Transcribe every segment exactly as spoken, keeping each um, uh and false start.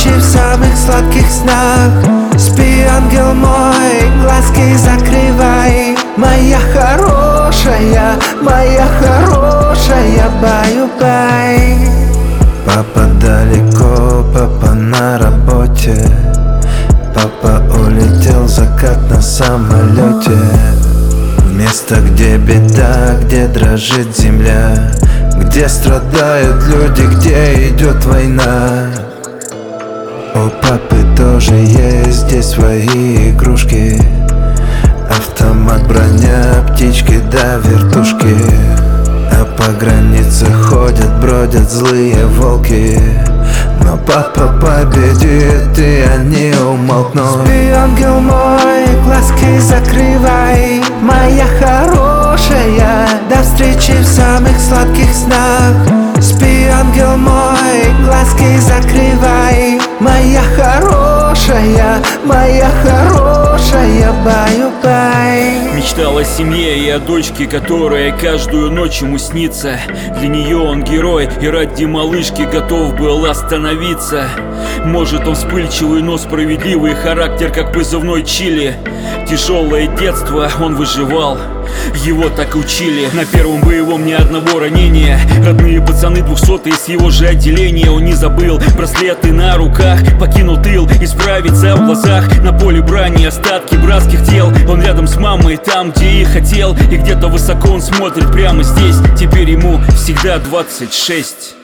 встречи в самых сладких снах. Спи, ангел мой, глазки закрывай. Моя хорошая, моя хорошая, баю-бай. Папа далеко, папа на работе. Папа улетел в закат на самолете. В место, где беда, где дрожит земля, где страдают люди, где идет война. У папы тоже есть здесь свои игрушки: автомат, броня, птички да вертушки. А по границе ходят, бродят злые волки. Но папа победит, и они умолкнут. Спи, ангел мой, глазки закрывай. Моя хорошая, до встречи в самых сладких снах. Спи, ангел мой, глазки закрывай. Моя хорошая, моя хорошая, баю-бай. Мечтал о семье и о дочке, которая каждую ночь ему снится. Для нее он герой, и ради малышки готов был остановиться. Может, он вспыльчивый, но справедливый, характер как позывной чили. Тяжелое детство он выживал, его так учили. На первом боевом ни одного ранения. Родные пацаны двухсотые с его же отделения. Он не забыл браслеты на руках, покинул тыл, исправиться в глазах. На поле брани остатки братских тел. Он рядом с мамой, там, где и хотел. И где-то высоко он смотрит прямо здесь. Теперь ему всегда двадцать шесть.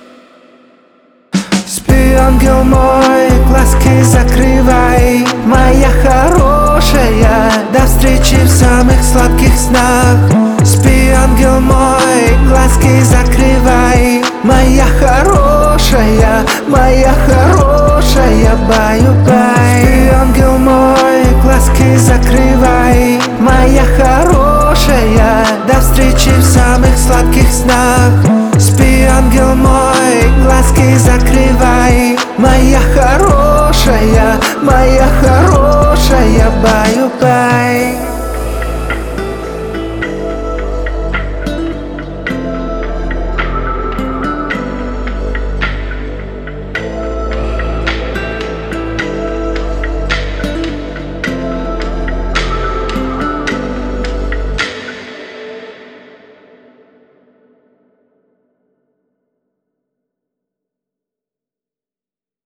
Спи, ангел мой, глазки закрывай. Моя хорошая, до встречи в самых сладких снах. Спи, ангел мой, глазки закрывай. Моя хорошая, моя хорошая, баю-бай. Спи, ангел мой, глазки закрывай. Моя хорошая, до встречи в самых сладких снах. Спи, ангел мой, глазки закрывай. Моя хорошая, моя хорошая, баю-бай.